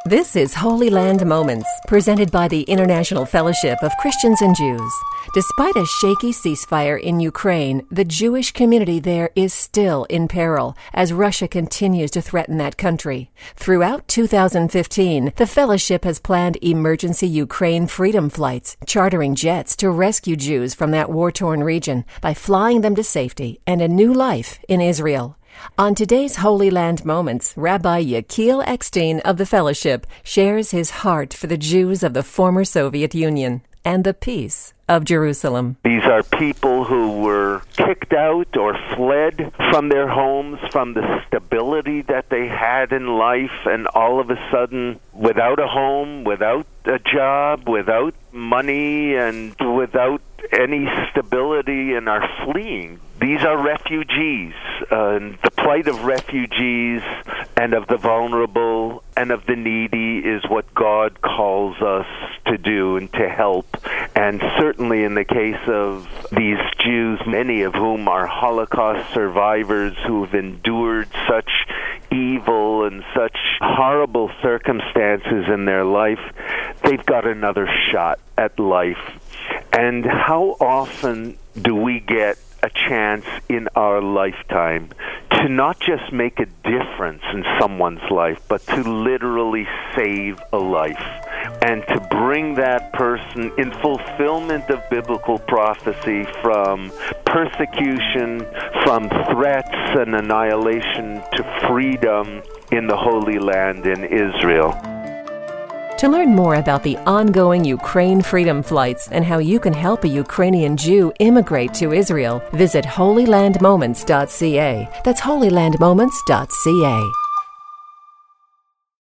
This is Holy Land Moments, presented by the International Fellowship of Christians and Jews. Despite a shaky ceasefire in Ukraine, the Jewish community there is still in peril as Russia continues to threaten that country. Throughout 2015, the Fellowship has planned emergency Ukraine freedom flights, chartering jets to rescue Jews from that war-torn region by flying them to safety and a new life in Israel. On today's Holy Land Moments, Rabbi Yechiel Eckstein of the Fellowship shares his heart for the Jews of the former Soviet Union and the peace of Jerusalem. These are people who were kicked out or fled from their homes, from the stability that they had in life, and all of a sudden, without a home, without a job, without money, and without any stability, and are fleeing. These are refugees. The plight of refugees and of the vulnerable and of the needy is what God calls us to do and to help. And certainly in the case of these Jews, many of whom are Holocaust survivors who've endured such evil and such horrible circumstances in their life, they've got another shot at life. And how often do we get a chance in our lifetime to not just make a difference in someone's life, but to literally save a life and to bring that person in fulfillment of biblical prophecy from persecution, from threats and annihilation to freedom in the Holy Land in Israel. To learn more about the ongoing Ukraine freedom flights and how you can help a Ukrainian Jew immigrate to Israel, visit holylandmoments.ca. That's holylandmoments.ca.